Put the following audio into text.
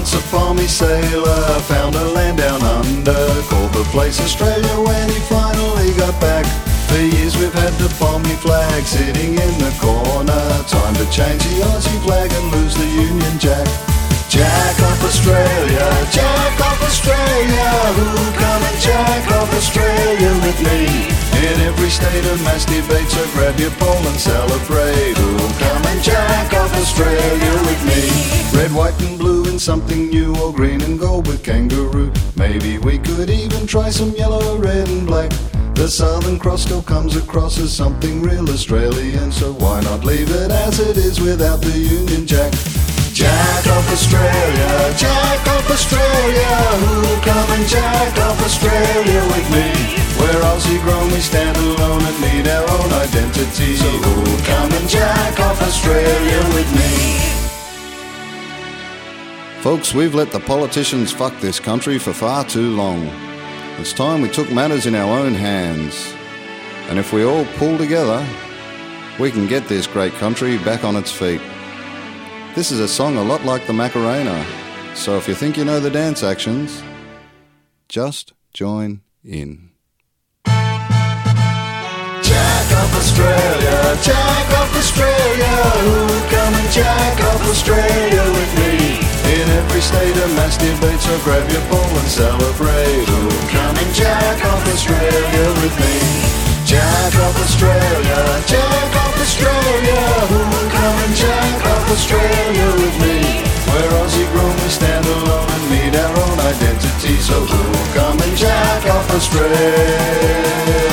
Once a palmy sailor found a land down under, called the place Australia when he finally got back. For years we've had the palmy flag sitting in the corner. Time to change the Aussie flag and lose the Union Jack. Jack off Australia, Jack off Australia. Who'll come and Jack off Australia with me? In every state of mass debate, so grab your pole and celebrate. Who'll come and Jack off Australia with me? Red, white and blue in something new, or green and gold with kangaroo. Maybe we could even try some yellow, red and black. The Southern Cross still comes across as something real Australian, so why not leave it as it is without the Union Jack? Jack off Australia, Jack off Australia. Who'll come and Jack off Australia with me? We're Aussie grown, we stand alone and need our own identity. So who'll come and Jack off Australia with me? Folks, we've let the politicians fuck this country for far too long. It's time we took matters in our own hands. And if we all pull together, we can get this great country back on its feet. This is a song a lot like the Macarena, so if you think you know the dance actions, just join in. Jack off Australia, Jack off Australia. Who'll come and Jack off Australia with me? In every state of mass debate, so grab your pole and celebrate. Who'll come and Jack off Australia with me? Jack off Australia, Jack off Australia. Who'll come and Jack off Australia with me? We're Aussie grown, we stand alone and need our own identity. So who'll come and Jack off Australia?